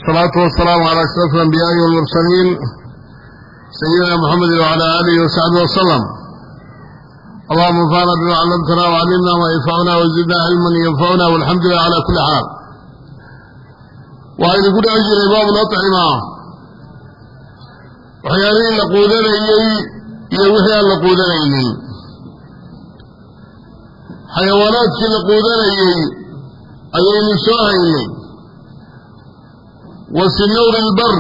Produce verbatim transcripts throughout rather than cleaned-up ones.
الصلاة والسلام على أشرف الأنبياء والمرسلين سيدنا محمد وعلى آله وصحبه وسلم. اللهم انفعنا بما علمتنا وعلمنا ما ينفعنا وزدنا علما ينفعنا والحمد لله على كل حال. وإذا كنت أجل باب الأطعمة وحيانين لقودنا إيهي يوحي لقودنا إيهي حيوانات في لقودنا إيهي أيين سوها إيهي وسنور البر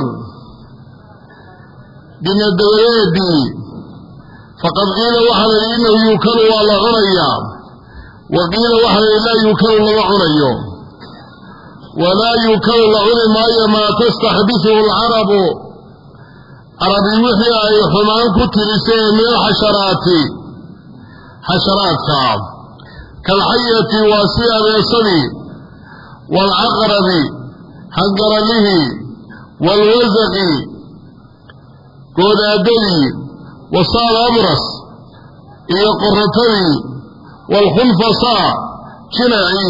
بن الدولاد فقد قيل وحل إنه يوكل على عنيا وقيل وحل لا يوكل على عنيا ولا يوكل على ما تستحدثه العرب عربي وحي أي حمان كتر سين من الحشرات حشرات كالحية واسية اليسري والعقرب حنقر له والوزق قود أدلي وصال أبرص إيا قرطري والخنفصاء شنعي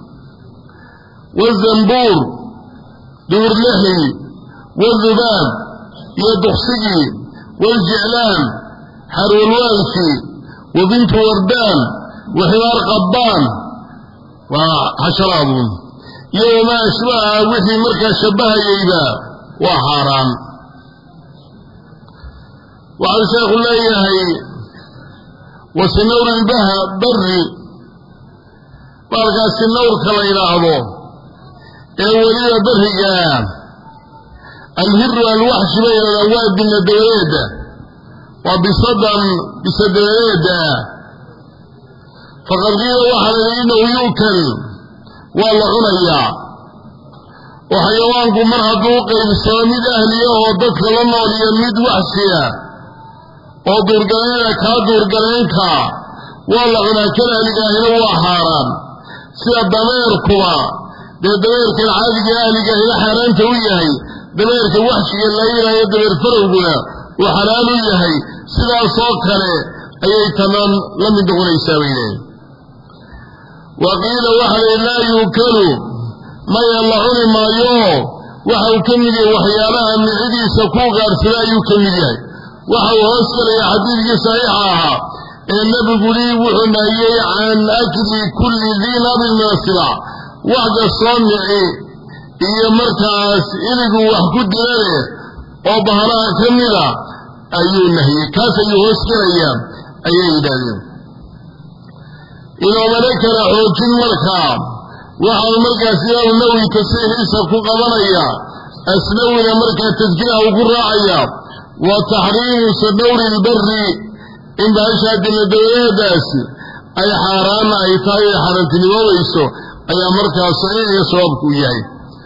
والزنبور دور لحي والذباب يدخسي والجعلان حرو الوالكي وبنت وردان وحمار قبان وحشراب يوم أشبه وحي مركز شبه ييبا وحرام وعلى شيخ الله يهي وسنور البها بري بارك السنور كما يلعبه اولي برهجا الهر الوحش بين الأواد من الدولاد وبصدم بسدولاد فقد قيل وحل إنه يوكل والله عنيا وحيوانكم من هدوق الإسلامي أهليه وضدك لما وليمد وحسيا ودور قلينك هدور قلينك والله عناك لأهلك هنا وحاران سيا دميركوا دي دميرك العادي أهلك هنا حرام تويهي دميرك وحشي الليلة يدمير فرقنا وحلال يهي سيا صوكري أي تمام لم يدخل يساويني وقيل وحل لا يوكل ما يلعون ما يو وحو كمدي وحيالها من عدي سكوك أرسلا يكمدي وحو هسكر يا حديث صحيحها النبي قولي وحنايي عن أكل كل ذي ناب من السلع وحد الصامعي إيا مركز إلقوا وحكو الدلالي وبهراء كمدا أيو النهي كاسا يهسكر أيام أيام دالين إنه ملكنا حوكين ملكا وحال ملكا سياه النوي تسيحيسا كقضانيا أسنونا ملكا تذكيها وقراعيا وتحريم سنور البر إن بأشهد الدولة داسي أي حرام أي تاي حرمتني وويسو أي ملكا صحيح يسوابك إياه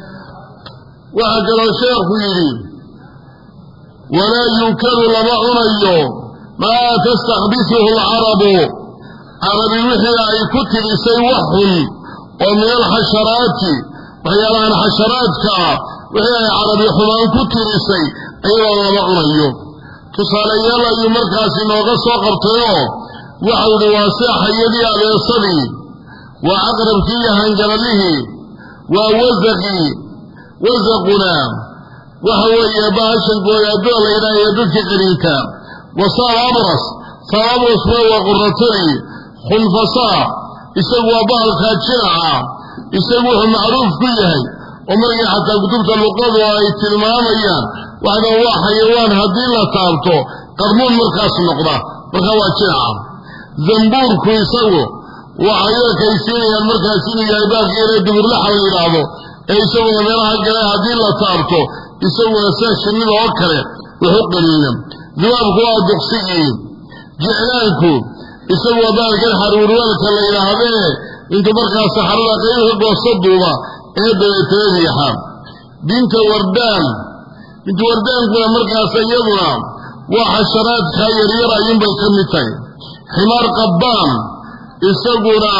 وحكرا شيخ يريد ولا يوكل لمعنى ما تستخبثه العرب عربي وحي أي كتب سيوحي ومن الحشرات وهي عن حشراتك وهي عربي حمان كتب سي أيضا ومعنى تصال يلا يمركز نوغس وقرطيو وحول واسع يدي على يصلي وعقرب فيها هنجرله ووزقي وزقنا وهو يباشا ويدول إلى يدك قريكا وصار أبرص صار أبرص وهو قرطي خنفصاء يسوى بعض خاتشنعا يسويه معروف كله ومرقى حتى كتبت اللقاء وآية المامية وهذا هو حيوان هدين لا تابطه قرمون مركز النقضة مركز شنعا زنبورك يسوه وعياك يسيني المركز يسيني يباك يريد برلحة ويرابه يسوه يميرها قليل هدين لا تابطه يسوه نساء الشنين وكره وحق لهم ذوابك واحد دقسيين جعلانكو يسوى ذلك الحرور والك اللي إلى هذه انت بركة سحرنا قيمه بوصدوها ايضا يتريحا بنت وردان بنت وردان كنا مركة سيدنا وحشرات خير يرى ينبى الكمتين حمار قبان يسونا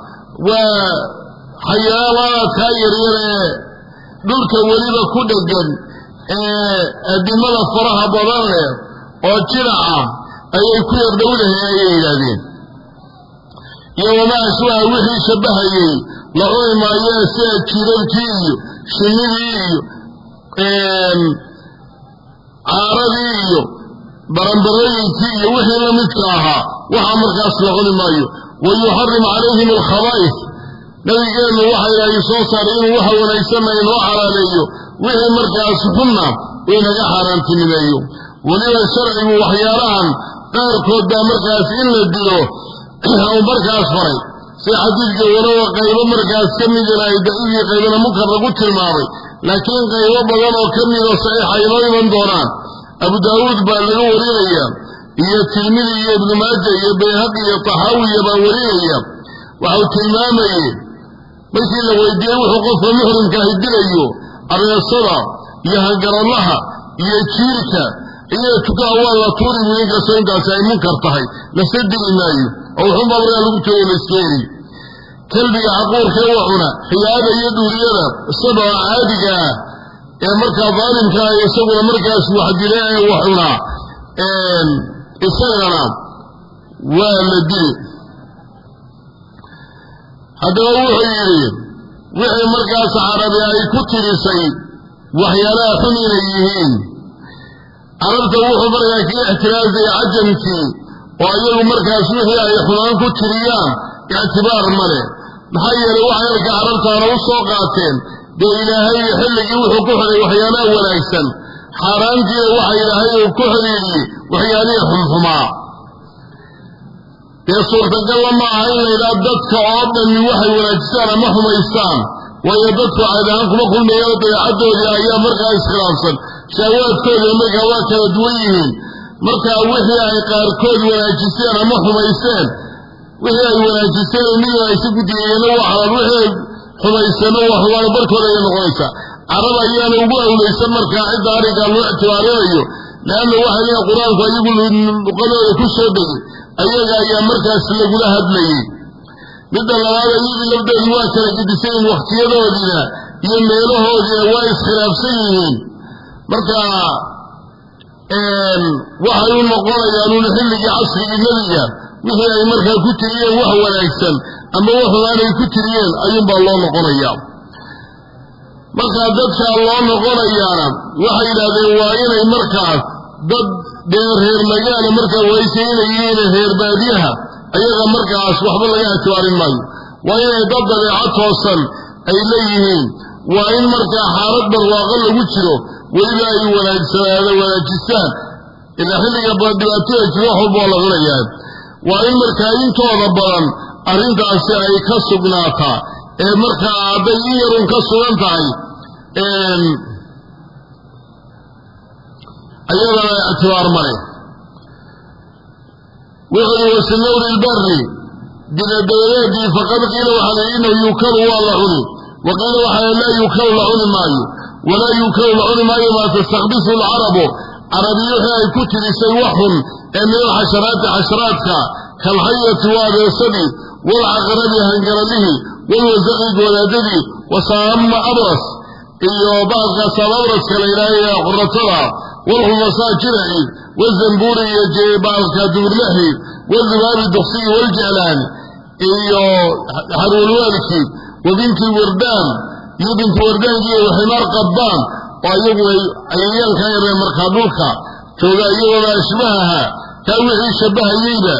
وحيوانات خير يرى دولك وليبا كدقا الدماء فرها بضانه وجرعا أي كل دولة هي إلهين يوم أسوأ وحي شبهي لغوي ما ياسا كيرانكي شنيدي عارضي برنبريتي وحي لمثلها وحمر كاس لغني مايو ويحرم عليهم الخبائث نبينا وحي لا يصوصرين وحي ونيسمين وحراليو وحي مركز حنا وينجا حرانتين مايو وليو الشرع وحياران قاركود دا مركز إلا الدلو أو مركز فري سي حديث ولو قيب مركز كمي جناي دعيني قيبنا مكر قلت الماضي لكن قيب بغنا وكمي وصحيح ينوي من دوران أبو داود بالغو وريغيا هي التلميذي هي ابن ماجه هي بيهقي هي طحاوي هي باوريغيا وهو تلمامي ماشي لو يديه وحقوق المحرم كهدليو أرنا الصلاة يهجر الله هي تشيركا هي تقاوى وطوري ويقى سينكا ساي منكر طهي لسد الإمايو أو حمى بريا لقمته والإسكيري كلبي عقور كوحنا حيادة يدو ريانا الصبع عادقا يا مركا ظالم كان يسوي مركا اسمه حدلاء وحنا السنغنا والدين هذا هو حيري وحي مركا عربي اي كتر سيد وحيالا حمين ايهين عربت وحي مركا كي احترازي عجمتي وأيه مركا اسمه اي حنان كتريان اعتبار ملي محيري وحي لك عربت انا وصوقاتين دي إلهي حلق وحو كحري وحيانا وليسن حرانتي وحي إلهي وكحري وحياني حمحما دي صورة قال ما عين إلى ددك عابدا من وحي وليسان محما إسان ويددك عيدانكم كل ما يلقى يعدوا دي أيام مركا إسخلاصا شاوات كود المركا واكا دويهن مركا وحي عقار كود وليسان محما إسان وحي وليسان مية يسيب دي ينوح على الوحي حميسان وحوان بركولا ينغويسا عرب أيان وقوه ليس مركا عد عريقا الوعتواريه لأنه واحد يا قرآن فيقول قدر كسر به أيها أيام مركا سلق لها بليه بدأ الله هذا يجي لبدأ الواسرة قدسين واختياده ودينا يميله وايس خلاف سيئين مركا وحيون مقولا يقولون حلق عصر النبي وهي أي مركا كتريا وهو ليسن أما وحو أنا كتريين أيام بالله مقولا marka dadka Allah noqonayana waxay yiraahdeen waa inay markaas dad reer magaalo marka wayseeyeen reer baadiyaha ayaga markaas waxba laga atwaarin maayo waa inay dad dabeecad toosan ay leeyihiin waa in marka xaalad barwaaqo lagu jiro weliba ay wanaagsanaato wanaajistaan ila xilliga dhibaatada jiro waxba la galayaa waa in marka intooda badan arrintaas ay ka sugnaataa ee marka aday yarun ka sugan tahay een ayada atiwaar mare wuxuu wasnawr albarri dinadawadi faqad qila waxa inuu yukal wallahu وقيل وحي لا يكل لعن مايو ولا يكل لعن مايو ما تستخبث العرب عربيها كتر سيوحهم من الحشرات حشراتك كالحية والسبي والعقرب هنجرده والوزغيد والأدبي وصام أبرس إيو بعض سبابرس كالإلهية قرطلا والخمساء جرعي والزنبوري يجيبال كدور لحي والذباب الدخصي والجعلان إيو حرولوالكي وبنت الوردان يبنت وردان جيه وحمار قبان ويبوي أيان خير مركبوك توقع أيوه ما أشبهها كوحي شبه ييدا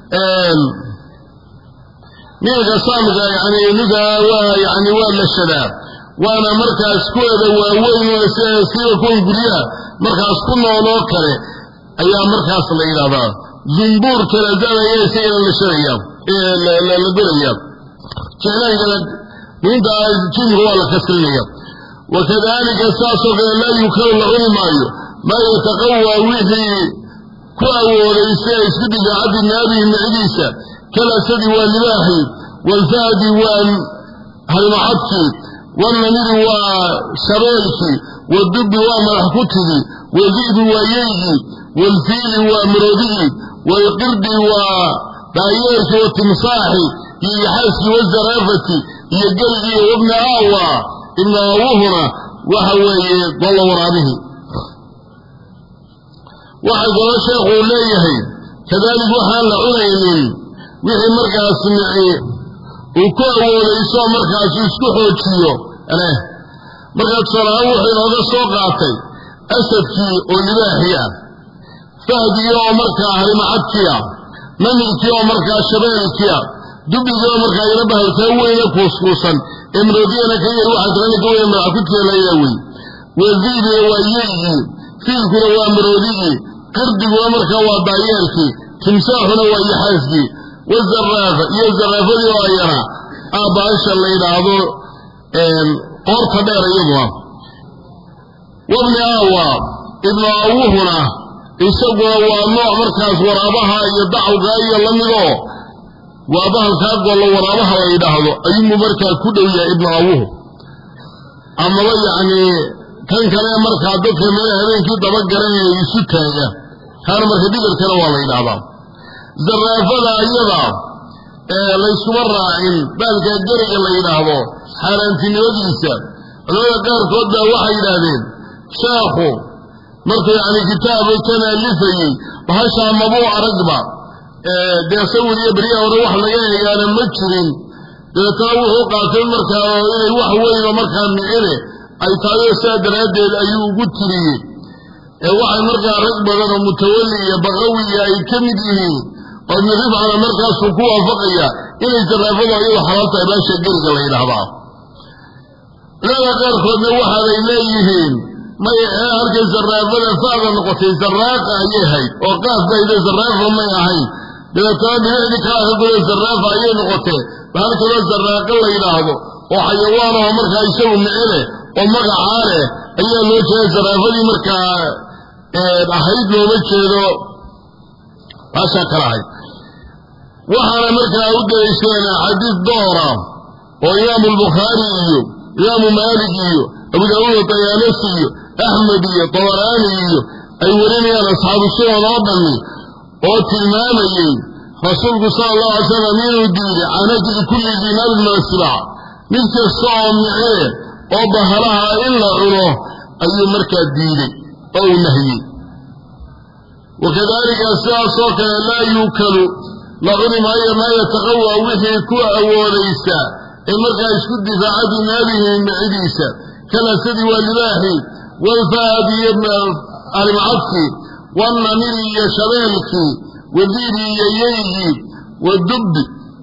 ميغا صامغا يعني نقا يعني ولا الشباب وانا مركز كودا ووين وسير كون قريا مركز كنا ونوكري ايام مركز الليلة زنبور كلا زانا يسير الشرية للبرية كلا قلت من دا جن هو الكسرية وكذلك اساسه لا يكون العلماء ما يتقوى وحي كواو وليس يسبق عبد النبي المعديسة كلا سدي واللباحي والفهد والمعطي والنمير وشريكي والدب ومرحكته والذئب وييجي والفيل ومرودي والقرد وبايرك والتمصاحي يحاسي والزرافة يقلبي وابن آوى إن آوهنا وهو ضل ورابه واحد قال شيخ وليه كذلك وحال عين وحي مركز سمعي وكوه وليسوا مركز يسكحوا تشيو أنا markaad salaam wuxuu inooga soo qaatay asadkii oo libaaxi ah fahdigii oo markaa harimacadkii ah namilkii oo markaa shabeelkii ah dubigii oo markaa ina bahalkaa weyne kuuskuusan ee maroodiyana ka yar waxaa kalena ka weyne madax ku teelayaa wey wadiibina waa yeygii fiilkuna waa maroodigii qirdiguna markaa waa daayeerkii timsaaxuna waa yaxaaskii wazaraafa iyo zaraafadii oo ayana aabaasha la yidhaahdo qoorta dheer iyaduna wabni aawa ibnu aawuhuna isaguna waa nooc markaas waraabaha iyo dacwga iyo lamidoo waa bahalkaa gollo waraabaha la yidhaahdo ayuu markaa ku dhow yahay ibnu aawuhu amaba yacnii kan kale markaa dadka meel habeenkii daba garanaya isu taaga kaana marka dhigarkana waa la yidhaahdaa zaraafada iyada ee layskuma raacin baalkaa geriga la yidhaahdo xaaraantinimadiisa culamada qaarkood baa waxay yidhaahdeen sheekhu markuu yacni kitaaba kana alifayey bahashaa mabuu aragba dee sawir iyo beriya hore wax laga eegaana ma jirin dabeetana wuxuu qaatay markaa inay wax weyn oo markaa micine ay tahay oo saa daraaddeed ayuu ugu tiriyey ee waxay markaa rag badan oo mutawalli iyo baqawiya ay ka mid yihiin oo ibnu rifcana markaasuu ku waafaqaya inay zaraafadu iyadu xalaal tahay baasha geriga la yidhaahdaa culamada qaarkoodna waxaaday leeyihiin may halkay zaraafada faada noqotay zaraaqa ayay hayd oo qaaf bayda zaraafa may ahayn dabeetana dhibicdii kala ka goda zaraafa ayay noqotee bahal kaloo zaraaqa la yidhaahdo oo xayawaan oo markaa isagu micine oo magacaa leh ayaa loo jeeda zaraafadii markaa ahayd looma jeedo baashaa kala ahayd waxaana markaa u daliishadeen xadiis doora oo imaamu albukhaari iyo imaamu maalik iyo abu daawuud tayaalisi iyo axmed iyo tabaraani iyo ay warinayaan asxaabu sunan oo dhammi oo tilmaamayey rasuulku sala allahu alay slam inuu diiday can ajli kulli diinaarin min asibaac mid kasta oo micee oo bahalaha in la cuno ayuu markaa diiday oo uu nahiyey wakadalika sidaasoo kale laa yuukalu la cuni maayo maa yataqawaa wixii ku awoodaysa ee markaa isku difaaca binaabihi micidiisa kalasadi waa libaaxi walfahadi iyo arimcadkii wannamiri iyo shabeelkii wadiibi iyo yeygii wadubbi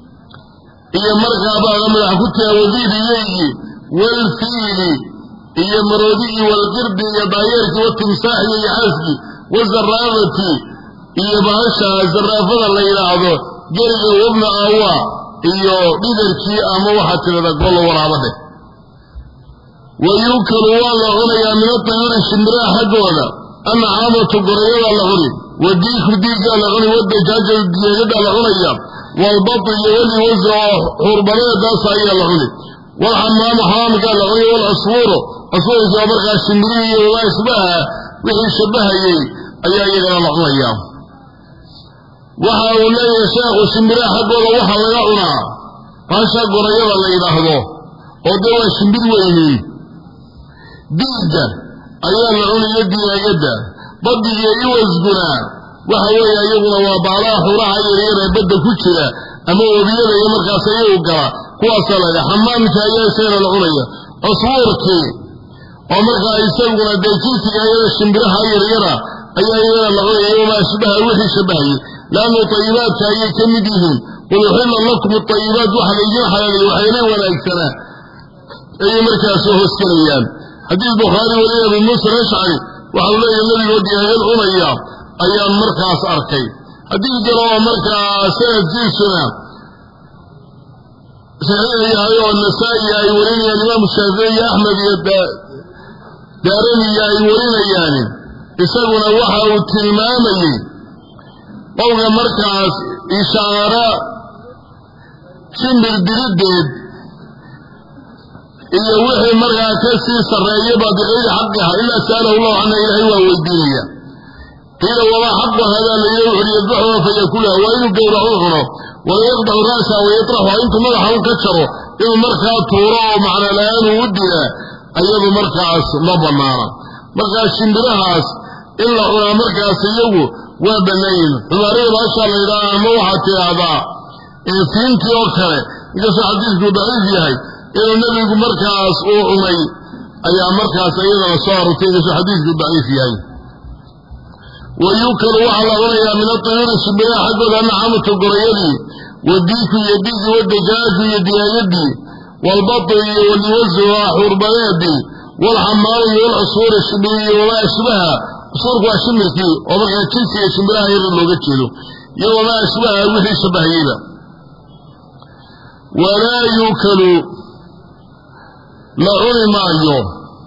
iyo markaa baaga madax ku taga wadiibi yeygii walfiili iyo maroodigii walqirdi iyo daayeerkii watimsaax iyo yaxaaskii wazaraafati iyo bahasha zaraafada la yidhaahdo geriga wabna aawa iyo dhidarkii ama waxaa tirada gollo waraabadhe wayuukalu waa la cunayaa min atayuri shimbiraha xaggooda annacaamatu gorayadaa la cuni wadiiku diiggaa la cuni wadajaaja jeegadaa la cunaya waalbatu iyo weliwasa oo xuurbadeedaasa ayaa la cuni walxamaamu xamaamkaa la cuni walcusfuuru cusfuurkii oo markaa shimbirihii iyo wamaa isbaha wixii shabahayey ayaa iyagana la cunayaa waxa uu leeyahay sheekhu shimbiraha xaggooda waxaa laga cunaa baasha gorayada la yidhaahdo oo dee waa shimbir weyniin diigga ayaa la cuniyo diyaagadda badigiyo iwasguna waxa weeye iyaguna waa baalaha xuraha yaryar ee badda ku jira ama webiyada iyo markaas iyagu gala kuwaasaa laydha xamaamka ayaa isagana la cunaya cusfuurkii oo markaa isaguna dee jinsiga iyada shimbiraha yaryara ayaa iyagana la cunaya wamaa ashbaha wixii shabahayey laannu tayibaadka ayay ka mid yihiin qul uxilla lakum atayibaat waxa laydin xalaaliya waxaynay wanaagsanaa ayay markaas u hoosgelayaan xadiis bukhaari weliya abi muusa alashcari waxau leeyahay nebigoo diyaagad cunaya ayaan markaas arkay xadiis kale oo markaa sanadkiisuna saxiix yahay oo nasaa'i ay warinayaan imaamu shaafici iyo axmed iyo daaraniya ay warinayaan isaguna waxa uu tilmaamayey qowga markaas ishaara shimbir diriddeed iyo wixii markaa ka sii sarreeyaba bikayri xaqiha ilaa sa'alahu llahu canha ilaahay waa weydiinaya qiila wamaa xaqu hadaa layidhi wuxuhi yadbaxuha fayakulaha waa inuu gowracu cuno walayaqdacu ra'saha wayatraxuha intuu madaxa un ka jaro inuu markaa tuuro oo macno la-aan uu u dilaa ayadu markaas ma bannaana markaas shimbirahaas in la cunaa markaas iyagu waa bannayin xumaarada baashaa la yidhaha ama waxaad tidhaahdaa fiintii oo kale inkastoo xadiidku daciif yahay inuu nebigu markaas uu cunay أي مركز أيضا صار تيجس حديث ضعيف يعني ويوكل على غنيا من الطيور السبيع حتى أن عامة القريدي والديك يديك والدجاج يدي يدي والبطل والوز وحربيدي والحمار والعصور السبيع وما أشبهها صور واشمركي وبقى كنسي يشمرها يرلو قتلو يوم ما أشبهها وحي شبهينا ولا يوكل لعوني ما اليوم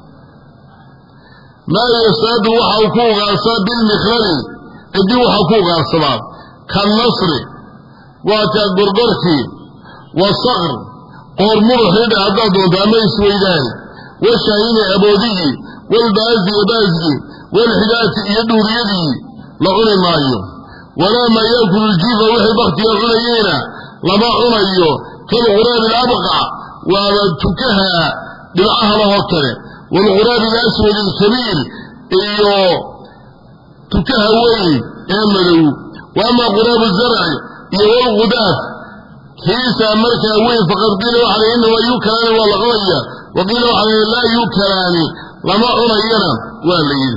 ما يساد وحوكوغ أصاب بالمخلل ادي وحوكوغ أصاب كالنصر واتا قرقرتي والصغر قرمر حيد عدد وداميس ويدان والشهين عبودي والبازي بازي والحدات يدور يدي لعوني ما اليوم ولا ما يأكل الجيف وحي بختي العنيين لما عنيو كالغراب الأبقع وتكها بالعهر وكره والغراب الأسود الكبير إيو تكهوي يعملوا وأما غراب الزرع إيو الغداف كيسا مركا وين فقد قيلوا عليه إنه يوكلان والغوية وقيلوا عليه لا يوكلان لما أرينا والليل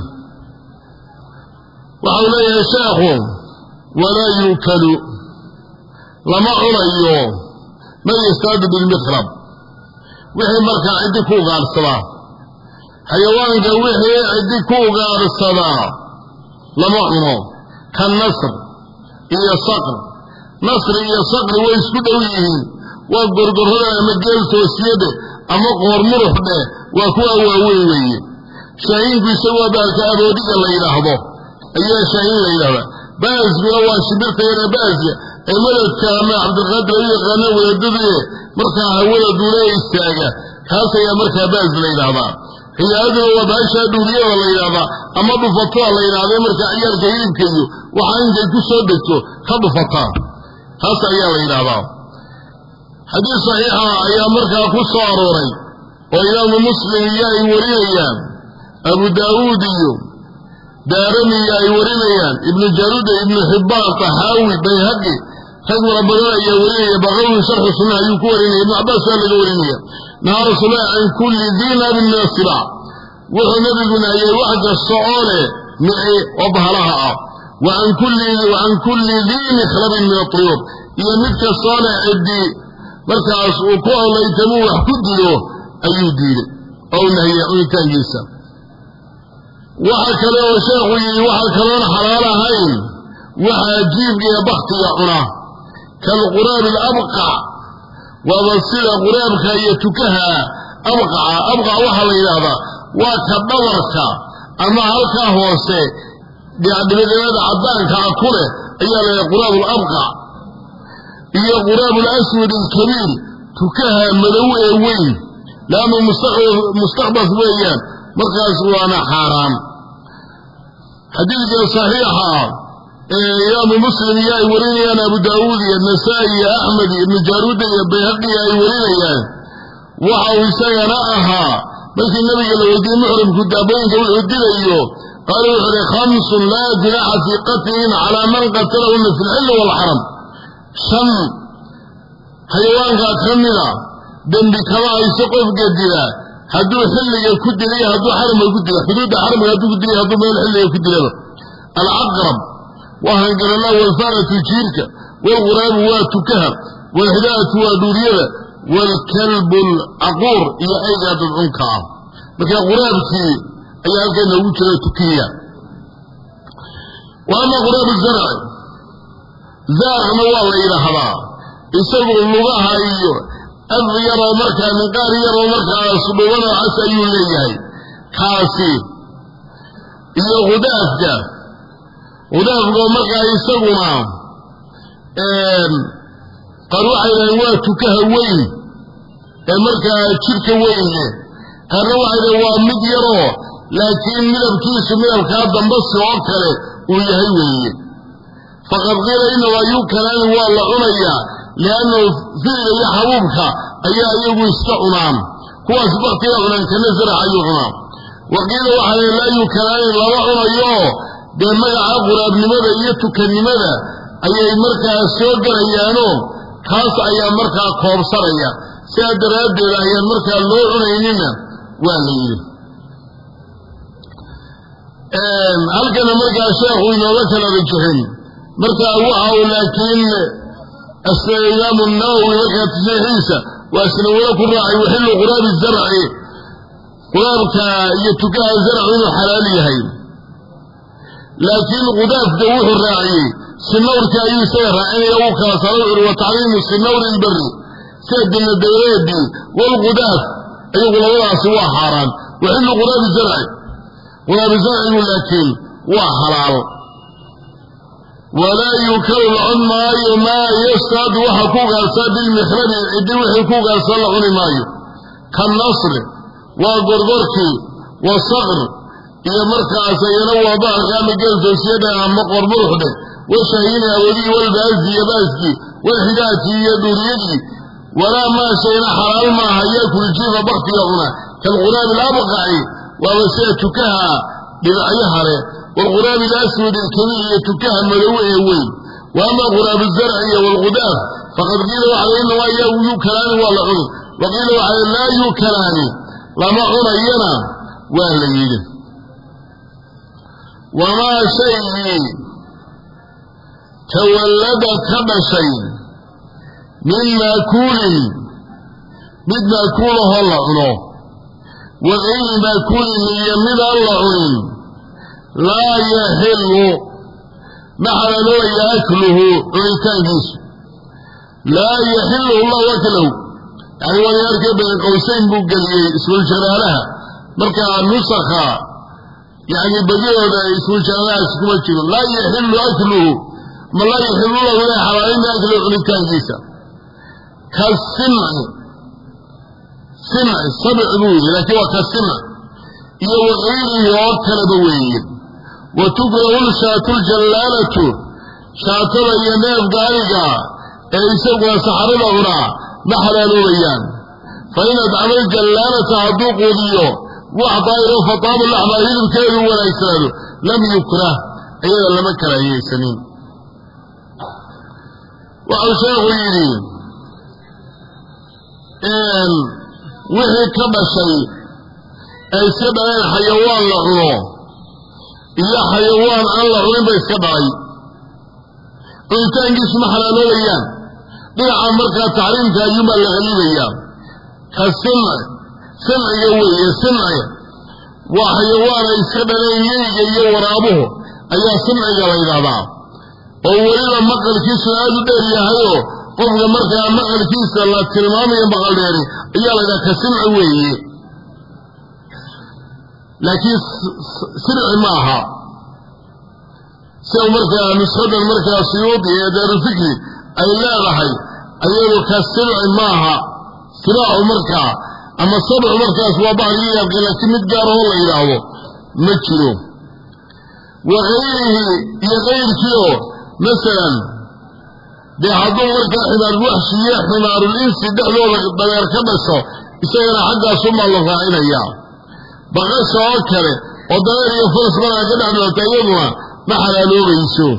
وحولي يشاخوا ولا يوكلوا لما أريوا من يستعد بالمخرب وحي مركا عندك وغار الصلاة حيوانك وحي عندك وغار الصلاة لما أريوا كالنصر إيا صقر نصر إيا صقر ويسكدويه وقرقر هنا مجال توسيده أما قهر مرحبه وكوا وويوي شاهين في سوا باك أبوديك الله يلحظه أيها شاهين الله يلحظه باز بلوا شبرت يا باز الملك كامل عبد القادر يغنى ويدري مركا ولد ولا يستاجا هذا يا مركا باز ليلابا هي هذا هو باشا دوريه ولا يلابا اما بفطوا الله يلابا مركا عيال كيف كيو وحان جاي كسو دغتو خد فطا هذا يا ليلابا حديث صحيح يا مركا كسو اروري وإمام مسلم يا وريان ابو داوود دارمي يا وريان ابن جارود ابن حبان طحاوي بيهقي خذوا ربنا يا ولي بغوا شرح السنة يكورين ابن عباس قال لورينيا نهار الصلاة عن كل دين من الصلاة وغنبنا يا واحد الصعالة معي وظهرها وعن كل وعن كل دين خرب من الطيور يا متك الصالح عدي مركز وقوع الله يتموح كدلو أي دين أو نهي أو تنجيسا وحكى له شيخي وحكى له حلالة هين وحاجيب يا بختي يا قراه كالغراب الأبقع ووصل غرابك يتكها أبقع أبقع وحوى إلى هذا وكبورك أما هلك هو سي يعني بذلك عدانك أكله إيا غراب الأبقع إيا غراب الأسود الكبير تكها ملوئة وين لأنه مستقبث ويان مركز وانا حرام حديث صحيحة إمام مسلم يا وريني أنا أبو داود يا النسائي يا أحمد ابن جارود يا بيهقي يا وريني يا وحاو سيناءها بس النبي لو يدي محرم كنت أبينك والعدل أيوه قالوا إحنا خمس لا جناح في قتل على من قتلهن في الحل والحرم شم حيوان قاتلنا دم بكما يسقف قدلا هدو حل يكد لي هدو حرم يكد لي حدود حرم هدو قد لي هدو ميل حل يكد لي العقرب وهنقل الله والفارة الشركة والغراب واتكها والهداية ودورية والكلب العقور إلى أي قادة العنكا لكن غرابتي أي ألقى نوجه تكية وأما غراب الزرع زارع نواه إلى هذا يسوي اللغاها أيوه أذ يرى مركا من قال يرى مركا صبوانا عسى يوليه كاسي إلى غدافك غدافك مركا يسونا قالوا على واتكها وين مركا شركة وين قالوا على وامد يرى لكن من الكيس من الكاد بس وكله ويهي وين فقد غير إنه يوكلان والله عنيا لأنه فيه يحبوبك أيها أيها يستعنام هو أسبقت يغنى كنزر أيهنا وقيل وحي لا يوكلان الله عنيا بما يعبر ابن ماذا يتك لماذا أيها مركا السوقر أيهانو خاص أيها مركا قوبصر أيها سيادر أبدي أيها مركا اللو عنينينا والليل هل كان مركا الشيخ وينوكل بالجحيم مركا وعو لكن الإمام النووي مركا تسيحيسة وأسنوية الراعي وحل غراب الزرع غرابك يتكاه الزرع منه حلالي هين لكن غداف دوح الراعي سنور كايو سير عين يوكا صرور وتعليم السنور البري سيد من الدوريات دي والغداف أيضا الله سوى حرام وحل غراب الزرع غراب الزرع لكن وحلال ولا يكل العلماء ما يستاد وحكوك أساد المحرم إدي وحكوك أساد العلماء كالنصر وقرقركي والصغر إذا مركع سينوى ضعر قام جلس سيدا عما قرب الحدة وشهين أولي والبازي يبازي والحداتي يدوريجي ولا ما شينا حلال ما هياكل الجيف بختي هنا كالغراب الأبقعي ووسيتكها برعيها والغراب الأسود الكبير يتكها ملوئي وين وأما غراب الزرعي والغداف فقد قيلوا عليه إنه يوكلان ولا عذر وقيلوا عليه لا يوكلان لما عرينا والليل وما شيء تولد كبشي من ماكول من ماكوله الله عنه وغير ماكول من يمد الله عنه لا يحل محل يأكله عيتان جيس لا يحل الله وكله يعني وانا يركب بين قوسين بوغلي اسم الجلالها مركا نسخة يعني بديو اسم الجلالها اسكمتشيو لا يحل أكله ما لا يحل الله ولا حوالين أكله عيتان جيسا كالسمع سمع سبع روز لكن هو كالسمع يوغيره يوكل بوين وتقرأ شاة الجلالة شاة يناف قارقا ايساق وسحر الأغراء محل الويان فإن ادعم الجلالة عدوق وذيو وعطائر فطاب اللحمة يذب كيلو ولا يساله لم يكره ايضا لم يكره ايه سنين وعشاق يريد ان وحي كبشي ايساق الحيوان لغنوه إلا حيوان الله وين بيسكبعي إنتان جيس محلانو إيان بيع مركة تعليم تاجيبا لغليب إيان كالسمع سمع يوي سمع وحيوان يسكبعي يجي يورابه أيها سمع يوي ذا وولينا مقل كيس هذا ديري هايو قفل مركة مقل كيس الله تلمامي يبقى ديري إيا لذا كسمع ويه لكن سرع معها سوى مركة نسخة المركة السيوطي دار الفكري أي لا رحي أيضا كالسرع معها سرع مركة أما السبع مركة سوى بعض يبقى لكن متقاره الله إلهه متشلو وغيره يغير كيو مثلا بيحضر مركة حمار الوحشية حمار الإنس دعوه بغير كبسه يسير حقا ثم الله فاعنا إياه بغش وكره ودائر يفرس مرة كده عن التيمم محل ألوغ يسو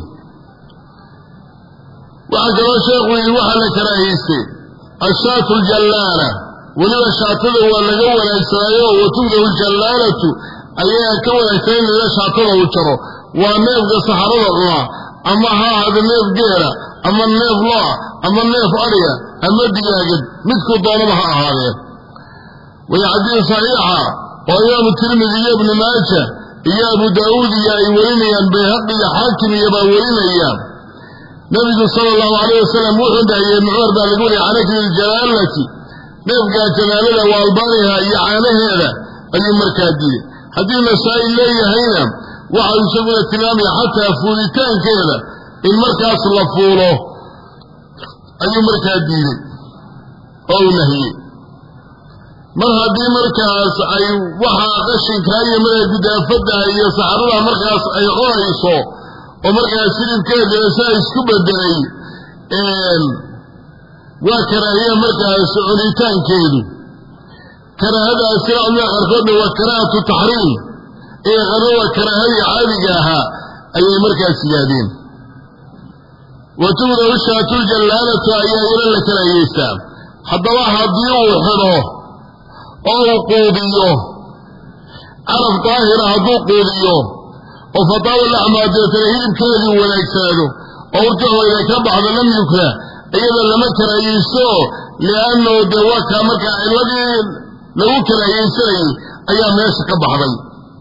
وعجل شيخ وحل كراهيسي الشاة الجلالة ولو الشاطر هو اللي جوه الإسرائيل وتبده الجلالة أيها كوه الإسرائيل اللي شاطره وشره ونيف قصحر الله أما هذا النيف جيرة أما النيف لا أما النيف أريا أما الدجاجد مثل ضربها هذا ويعدي صحيحة وأيام الترمذي ابن ماجه يا أبو داود يا إيوالين يا البيهقي يا حاكم يا باولين يا نبي صلى الله عليه وسلم وحده يا معور بالقول عليك الجلالة نبقى جلالة والبانها يعانه هذا أي مركادي هذه مسائل لي هنا وعلى سبيل التلام حتى فولتان كذا المركز لفوله أي مركادي أو نهي mar haddii markaas ay waxa qashinka iyo marada fadda iyo saxarada markaas ay qorayso oo markaas sidibkeeda saa isku bedelay een waa karaahiya markaas cunitaankeedu karaahada asraa'na qarqada waa karaahatu tahriim ee qarawa karaahada caadiga ah ayay markaas yaadeen watuura washaatul jalaalata ayaa ila la karaahiyeysa haddaba haddii uu xiro أو قوضيه عرف طاهر هدو قوضيه وفطاو الأعماد يترهيب كذي ولا يكساده أو ارجعوا إلى كبعض لم يكره أيضا لما كره يسوه لأنه دواكا مكا الذي لو كره يسوه أيام يسك بعضي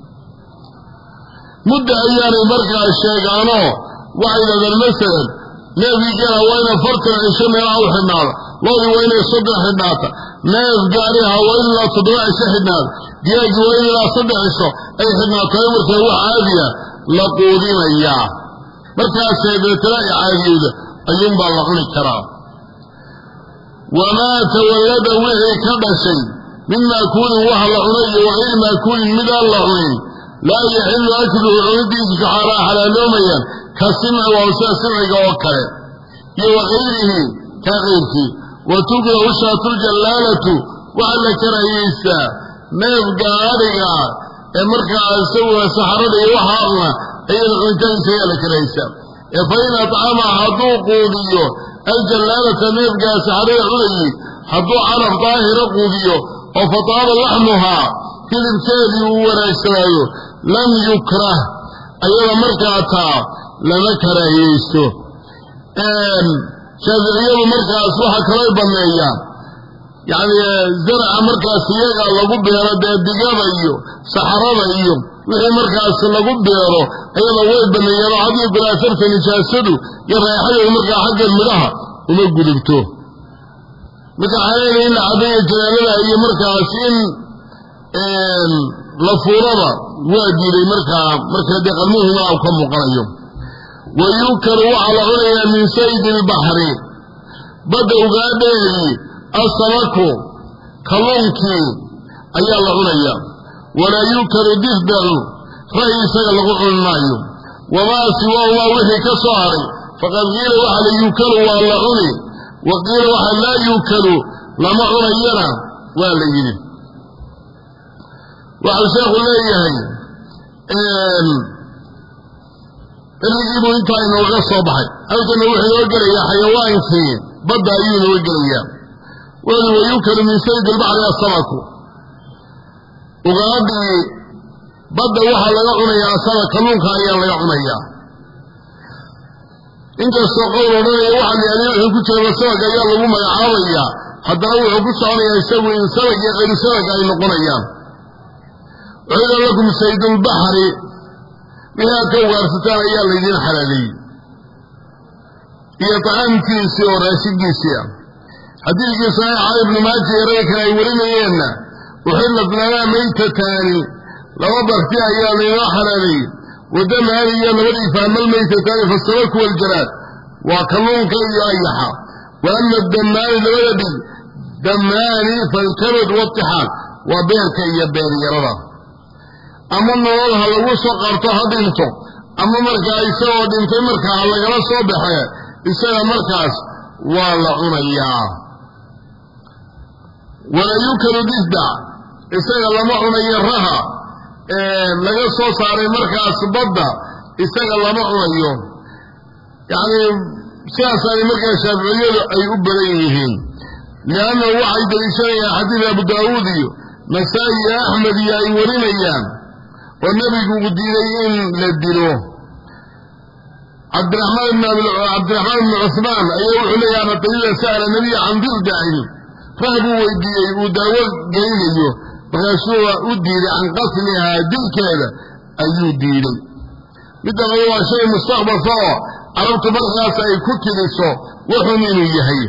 مدة أيام مركع الشيطانه وعيدا المسأل نبي جاء وين فرط العشم يرعو حناطة لولي وين يصدع حناطة ناس قاريها وين لا صدع حناطة دياج وين لا صدع عشو أي حناطة يمرك هو عادية لقودين إياه مركع الشيطان عادية أيام بالغني الكرام وما تولد وحي كبشي مما يكون وحل عني وغير ما يكون من الله لا يحل أكله عندي كحرا على نوميا كالسمع ووساء سمعك وكره وغيره كغيرك وتقرأ وشاة الجلالة وعلى كرهيسا ما يبقى عارقا مركع سوى سحرة وحارنا أي العنتان سيئة كرهيسا فإن أطعام حضوق قوديو الجلالة ما يبقى سحرة علي حضوق عرف ظاهر قوديو وفطار لحمها كذب كذي ورسايو لم يكره أيضا مركعتها لما كرهيسو شافعيه مركع أصبحها كريبا مياه يعني زرع مركع سياقا لقب بيرا دقابا ايو سحرابا ايو وحي مركع لقب بيرا أيضا ويبا مياه عديد بلا سرف نشاسدو يرى حاجة مركع حق الملاها وما قلبتوه مركع حالين إلا عديد جلالة اي مركع سين لفوربا وادي لي مركع مركع ديق المهمة أو كم مقرأيهم ويوكر على عليا من سيد البحر بدأوا قادره السمك كلونكي أي الله عليا ولا يوكر دفدر رئيس الغعن المايو وما سواه وحي كصار فقد قيل وحل يوكر والله علي وقيل وحل لا يوكر لما علينا والله وحل شيخ الله اللي يجيبوا انت انه غصة بحي اوت انه وحي وقرية حيوان فيه بدا ايون وقرية وهو يوكل من سيد البحر السمك وقابي بدا وحا لغعنا يا سمك كلونك ايان لغعنا يا انت السوقون ونوية وحا اللي يليه كتير السمك ايان لغوما يعاوية حتى لو حكوش عنه يسوي سمك غير سمك ايان لغونا ايان وإذا لكم سيد البحر إذا كوار ستان أيام لدين حلالي هي طعام كيسي وراشي كيسي حديث صحيح علي بن ماجه يريك أيورين أيانا وحلت لنا ميتتان لوضغتي أيام لدين حلالي ودم هذه أيام ولي فهم الميتتان فالسمك والجراد وكلون كي أيحا وأما الدمان الولدي دماني فالكبد والطحال وبيرك يبيري يرضى أما النوالها لو سقرتها دينته أما مركا إساء دينته مركا على غلا صباحا إساء مركاس ولا عنيا ولا يوكل ديسدع إساء لما عنيا رها لغا صوصاري مركاس بدا إساء لما عنيا يعني سياسة مركا شافعية أي أبريهين لأنه وحيد الإشارة حديث أبو داودي مسائي أحمد يا أيورين أيام والنبي قد دينيين للدينوه عبد الرحمن بن عبد الرحمن بن عثمان أيوه علي أنا طويلة سأل النبي عن ذي الداعي فهبوا وديني وداول قيليه فقالوا وديني عن قتلها دي كذا أيوه ديني بدأ هو شيء مستقبل صار عرفت برغاس أي كتل صار وحنين يهي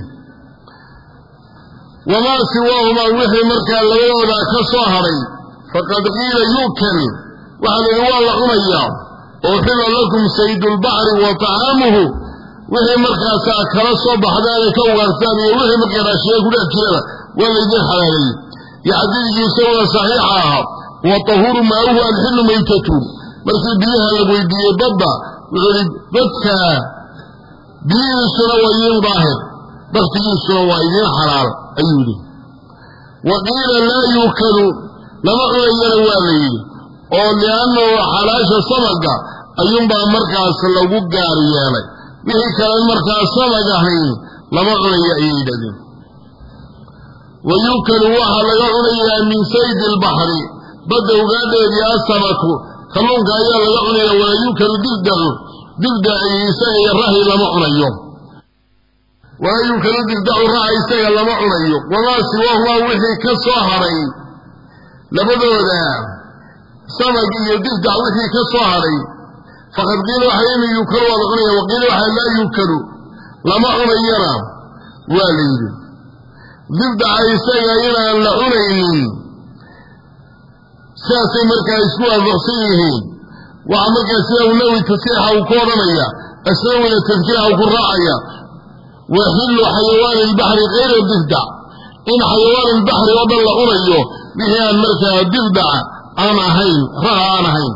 وما سواهما وحي مركا لولا كصهري فقد قيل يوكل وعلى الوالله عميا وحل لكم سيد البحر وطعامه وهي مركا ساكرا صبح ذلك وغرثاني وهي مركا راشيه كلها كلها ولا يدين حلالي يعديك يسوى صحيحها وطهور ما هو الحل ميتته مركا بيها لبويدية بابا وغريب بكا بيه السنوائيين ظاهر بختي السنوائيين حلال أيولي وقيل لا يوكل لما غير والي oo liano xalaasha samaga ayuun baa markaas lagu gaar yeelay wixii kale markaas samaga ahayn lama cunayo ayay yidhahdeen ويوكل واحد لغعني من سيد البحر بدأ قادر يا السمك خلون قايا لغعني ويوكل دلدع دلدع يساي الرهي لمعنيه ويوكل دلدع الرهي يساي لمعنيه وما سواه وحي كالصهري لبدأ ذا سمك يدلدع وحي كالصهري فقد قيلوا حين يوكل ولغنيه وقيلوا حين لا يوكل لمعنينا واليد dibda isaga inaan la cunaynin saasay markaa isku waafaqsan yihiin waxa markaa sida uu nawi tasiixa uu ku odhanaya asawina tafkiixa uu ku raacaya waxillu xayawaan ilbaxri kayra dibda in xayawaan ilbaxri oo dhan la cunayo wixii aan markaa dibda aan ahayn raha aan ahayn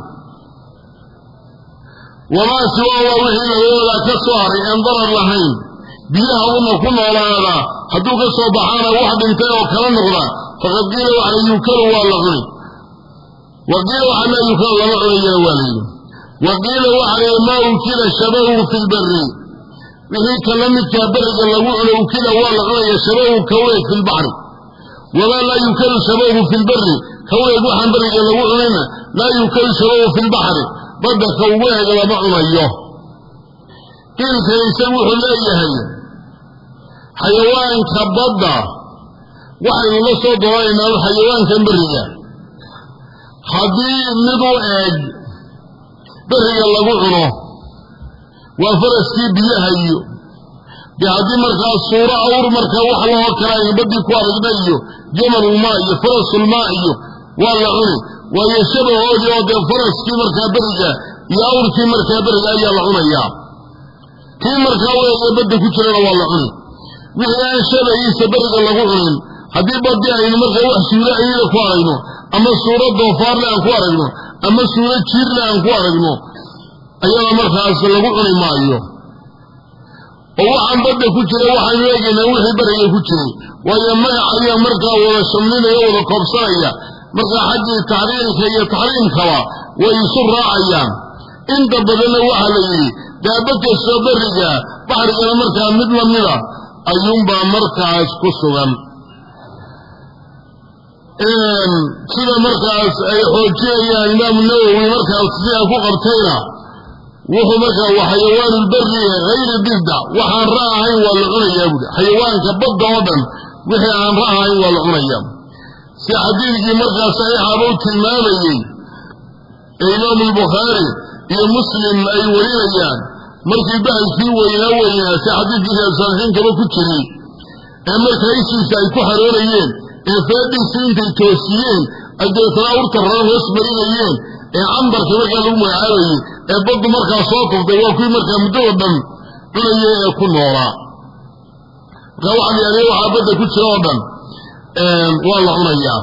wamaa siwaa wixii lagooda ka soo haray aan darar lahayn biyaha una ku noolaada hadduu ka soo baxaana wax dhintay oo kala noqda faqad qiila waxa yuukalu waa la cuni waqiila waxa la yuukalu lama cunayana waa la yidhi waqiila waxa maa ukila shabahu fi lbari wixii kala midkaa beriga lagu cuno ukila waa la cunaya shabahu kaweeg fi lbaxri wamaa laa yuukalu shabahu fi lbari kaweeg waxaan beriga lagu cunayna laa yuukalu shabahu fi lbaxri badda kaweeg lama cunayo qiilkan isagu wuxuu leeyahay xayawaanka badda waxaynu la soo doonaynaa xayawaankan beriga haddii midu eeg beriga lagu cuno waa faraskii biyaha iyo dee haddii markaa suuro awr markaa wax lahoo kala aynu baddii ku aragna iyo jamalulmaa iyo farasulmaa iyo waa la cuni waayo shabahoodii oo dee faraskii markaa beriga iyo awrkii markaa beriga ayaa la cunayaa kii markaa weeye badda ku jirana waa la cuni wixii aan shabahiisa beriga lagu cunin haddii baddii aynu markaa wax suuro ayada ku aragno ama suuro doofaarle aan ku aragno ama suuro jiirle aan ku aragno ayada markaas lagu cuni maayo oo waxaan badda ku jira waxaynu eegaynaa wixii beriga ku jiray waayo magac ayaa markaa wada shamlinaya wada koobsanaya markaa xaggii taxriirka iyo taxriimkaba way isu raacayaan inta badanna waxaa la yidhi daaba kastoo beriga baxrigana markaa mid lamida ayuunbaa markaas ku sugan sida markaas ay xoojinayaan imaamu nawowi markaas sidaa ku qabtayna wuxuu markaa waa xayawaanulberi hayri dibda waxaan ra ahayn waa la cunayaa buuri xayawaanka badda oo dhan wixii aan ra ahayn waa la cunayaa si xadiidkii markaas saxiixaaba u tilmaamayey ee imaamu albukhaari iyo muslim ay warinayaan markii bahalkii weynaa weynaa si xadiidkiisa saxiixiinkaba ku jiray ee markaa ishiisa ay ku xaroorayeen ee faadhiisi intay toosiyeen ay deetana awrta raran hoos marinayeen ee cambarka markaa lagu magacaabayey ee baddu markaa soo tuftay waa kuwii markaa muddada dhan cunayay ee ku noolaa markaa waxaa la yidhahda waxaa badda ku jira oo dhan waa la cunayaa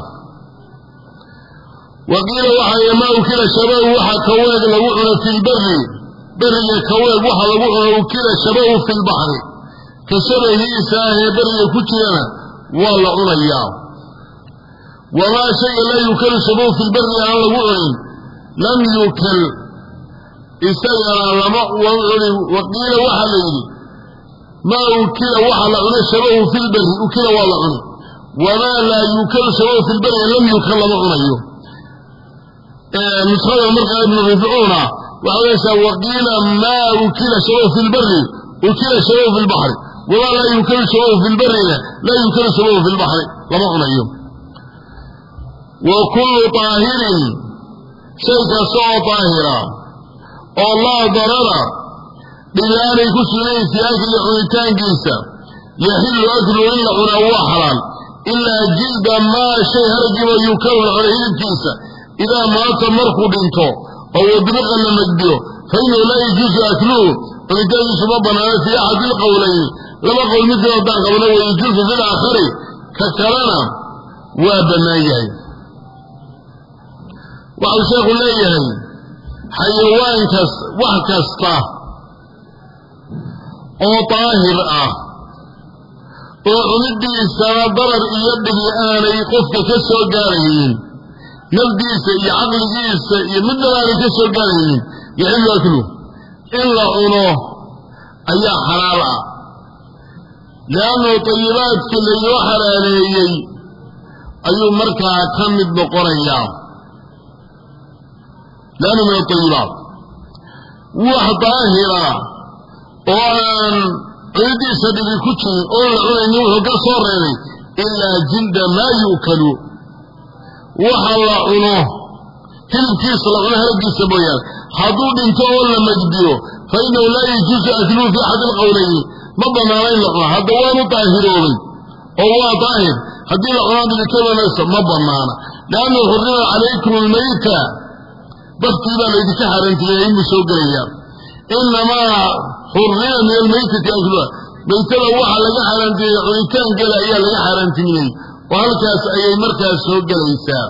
waqiila waxaa maa ukila shabahu waxa kaweeg lagu cuno fi lberi beriga kaweeg waxa lagu cuno ukila shabahu fi lbaxri ka shabahiisa ahee beriga ku jirana waa la cunayaa wamaa shayga laa yukalu shabahu fi lberi aan lagu cunin lam yukal isagana lama cunin waqiila waxaa la yidhi maa ukila waxa la cuno shabahu fi lberi ukila waa la cuni wamaa laa yukalu shabahu fi lberi lam yukal lama cunayo nuskhada markaa ibnu rifcuuna waxaa weysaa waqiila maa ukila shabahu fi lberi ukila shabahu fi lbaxri wamaa laa yukalu shabahu fi lberina laa yukalu shabahu fi lbaxri lama cunayo wa kullu طaahirin shay kasta oo daahira oo laa darara dhigaanay ku sugnaysa akli cunitaankiisa yaxillu aklu in la cunaa waa xalaal ilaa jilda maa shay haragiba yukalu la cuna hilibkiisa idaa maata markuu dhinto oo wadriqa la magdiyo fa inahu laa yajuusu akluhu cunitaankiisu ma banaana fii axadi ilqowlayni laba qowl midkii haddaan qabno wa yajuusu fi laakhari ka kalena waa bannaan yahay waxau sheekhu leeyahay xayawaankas wax kasta oo daahir ah oo cunidiisana darar iyo dhibi aanay qofka ka soo gaaraynin nafdiisa iyo caqligiisa iyo midnaba aanay ka soo gaaraynin yaxillu akluh in la cuno ayaa xalaal ah liannahu tayibaadkii laynoo xalaaleeyey ayuu markaa ka mid noqonayaa laana min at-tayyibaat wax daahira oo aan ciidiisa dhibi ku jirin oo la cunaynin wuxuu ka soo reebay ilaa jilda maa yu'kalu waxa la cuno hilibkiisa la cuno haragiisa mooyaane hadduu dhinto oo la magdiyo fa innahu laa yajuusu akluhu fi axadi alqawlayni ma banaana in la cuno hadda waanu daahiroobay oo waa daahir haddii la cunaan dhibitobanayso ma banaana liannahu xurrima calaykum almayta baktii baa laydinka xaaraantimeeyey inbuu soo gelayaa inamaa xurrima min almaytati akluha maytada waxaa laga xaaraantimeeyey cunitaankeeda ayaa laga xaaraantiminayey oo halkaas ayay markaas soo gelaysaa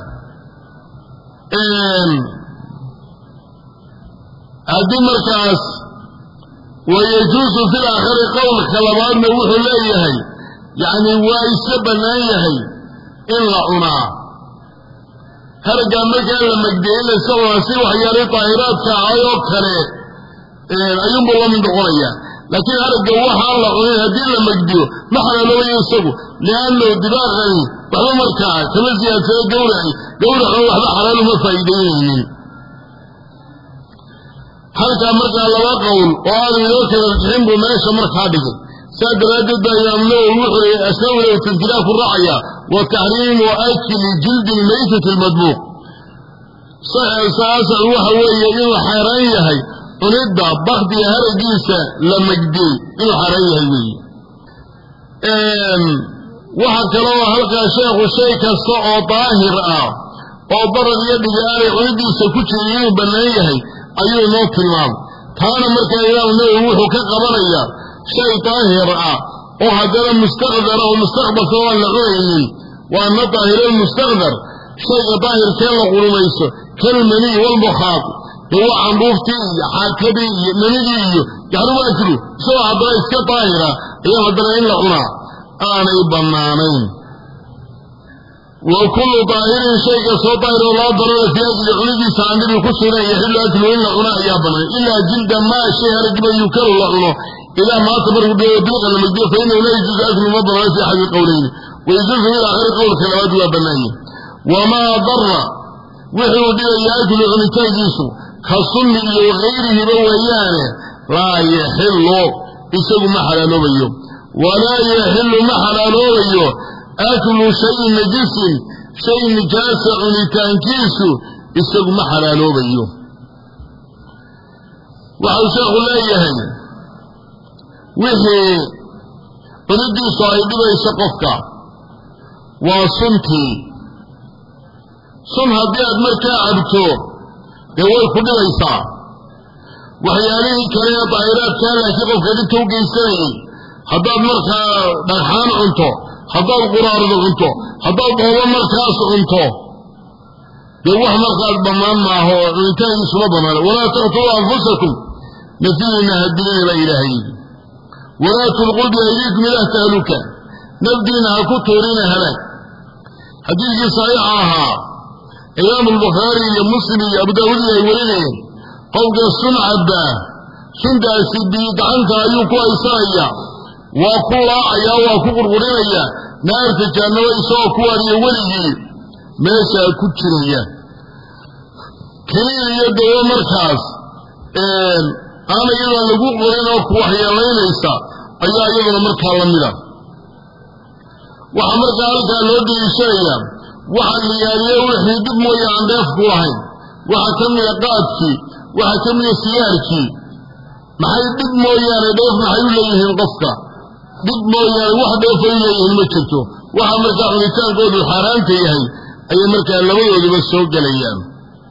haddii markaas wayajuusu fi laakhiri qowlka labaadna wuxuu leeyahay yacni waa iska bannaan yahay in la cunaa haraggaa markaa la magdiyey in la iska cunaa si waxyaalay daahiraadka ahay oo kale ayuunbuu la mid noqonayaa laakiin haragga waxaan la cunin haddii la magdiyo ma xalaaloobayo isagu liannahu dibaaqani waxba markaa kama siyaadsado gawraci gawracuna waxba xalaal uma faa'iidaynaynin halkaa markaa laba qowl oo aanu inoo kala rajixin buu meesha markaa dhigay saa daraaddeed baa imaam nawowi wuxuu yihi asnawlow tadkiraa ku raacaya wa taxriimu akli jildi lmaytati almadbuuq saasan waxa weeye inuu xaaraan yahay cunidda bakdiga haragiisa la magdiyey inuu xaaraan yahay weeye waxa kaloo halkaa sheekhu shay kasta oo daahir ah oo darad iyo dhibi aanay cuniddiisa ku jirin inuu bannaan yahay ayuu inoo tilmaamay taana markaa imaam nawowi wuxuu ka qabanayaa shay daahir ah oo haddana mustaqdar oo mustaqbalka waan la cunaynin waana daahiralmustaqdar shayga daahirkee la qulumayso kalmaniy walmukhaaq dee waa candhuuftii iyo xaakadii iyo manidii iyo yaxrumu aklu isagoo haddana iska daahira ayaa haddana in la cunaa aanay bannaanayn wa kullu daahirin shay kastoo daahir oo laa darara fii akli cunidiisa aan dhibi ku sugan yaxillu aklu in la cuna ayaa bannaan ilaa jilda maa shay haragiba yukalu la cuno ilaa maanta markuu dhigo dilqa la magdiyo fa innahu laa yajuusu aklu ma banaana fi axadi alqowlayni wayajuusu fi laakhiri qowlka labaad waa bannaanye wamaa dara wixii uu dhigaya aklu cunitaankiisu ka sunni iyo wagayrihiba weeyaane laa yaxillu isagu ma xalaaloobayo walaa yaxillu ma xalaaloobayo aklu shayin najisin shay nijaasa cunitaankiisu isagu ma xalaaloobayo waxau sheekhu leeyahay wixii cunidiisu ay dhibayso qofka waa suntii sun haddii aad markaa cabto dee way ku dhibaysaa waxyaalihii kale ee daahiraadkaa laakiin qofka dhibta u geysanayay haddaad markaa dhagxaan cunto haddaad quraardo cunto haddaad dhoobo markaas cunto dee wax markaas bannaan maaha oo cunitaankiisuma bannaana walaa taqtuluu anfusakum nafihiina hadilina baa ilaahay yidhi walaa tulquu biaydiikum ilaa tahluka nafdiina ha ku tuurina halaag xadiidkii saxiixa ahaa imaamu albukhaari iyo muslim iyo abu daawuud ay warinayeen qowlka sun cabbaa suntaasi bii gacanta ayuu ku haysanaya waa ku laacaya waa ku qurqurinaya naarta jahannamo isagoo ku wariya weligii meeshaa ku jiraya keliya iyo dawo markaas aan iyadoo lagu qorin oo ku waxyeelaynaysa ayaa iyaduna markaa la mida waxaa markaa halkaa loo deliishanaya waxa la yaaliye wixii dib mooye aan dheef ku lahayn waxaa ka mida qaadkii waxaa ka mida sigaarkii maxay dhib mooyaane dheef maxay u leeyihiin qofka dhib mooyaane wax dheefay u leeyihiin ma jirto waxa markaa cunitaankoodu xaaraanta yahay ayay markaa labadooduba soo gelayaan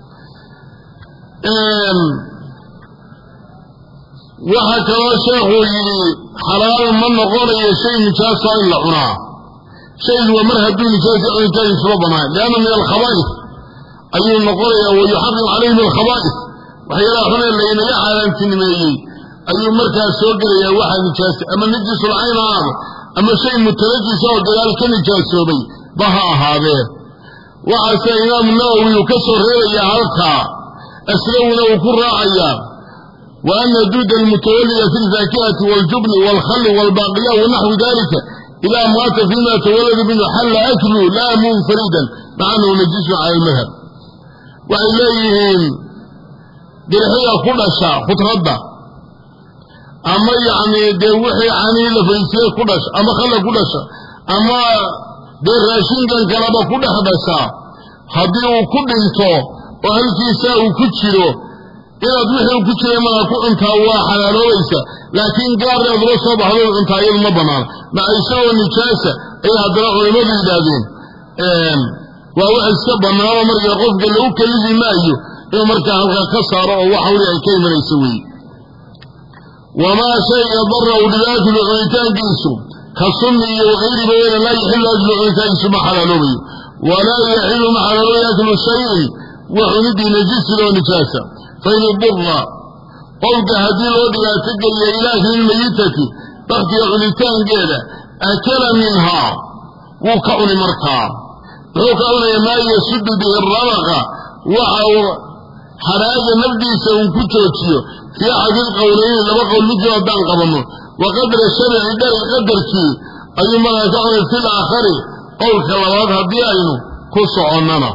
waxaa kaloo sheekhuu yidhi xalaal ma noqonayo shay nijaasa in la cunaa shaygu waa mar hadduu nijaasa cunitaankiisuma bannaan lianna min alkhabaa'is ayuu noqonayaa wayuxarim calayhim alkhabaa'is waxyaalaha xunee laynaga xaaraantinimeeyey ayuu markaas soo gelayaa waxaa nijaasa ama najisul cayn ha ahaado ama shay mutanajisa oo gadaal ka nijaasoobay ba ha ahaadee waxaase imaamu nawowi uu ka soo reebayaa halkaa aslawna uu ku raacayaa wa ana duuda almutawallida fi alfaakihati waaljubni waalkhalli waalbaaqiya wa naxwi dalika إلى مات فيما تولد منه حل أكله لا منفردا مع أنه نجس على المذهب وإليهم درحية كل شيء فتردى أما يعني دوحي عني لفيسير كل شيء أما خلى كل شيء أما دراشين كان كلابا كل حدثا هذه كل انتو وهل كيساء كتشرو إلا دوحي كتشرو ما أكون انت هو حلالو ليسا لكن قال يضرسوا بحضور انت أيضا مبنان مع إيساء النجاسة إلا درعوا لماذا إلادين وهو السبب ما هو مرجع قفق اللي هو كالذي مايو إنه مرجع هلغا كسر وحولي الكيمة يسوي وما شيء ضره لذات العيتان جيسو كالصني وغير بين لا يحل أجل العيتان سمع حلالوبي ولا يحل مع حلالوبي أكل الشيء وحندي نجس له نجاسة فإن الضر قلت هذه الوضع تقل يا إله الميتة تغطي العيتان جيدة أكل منها وكأن مركا وكأن ما يسد به الرمغة وعو حراج نبدي سنكتوتيو في أحد القولين لما قول مثل أبان قبمه وقدر الشرع دار قدر كي أي ما يتعون في الآخر قول كلمات هدي أينو كسو عننا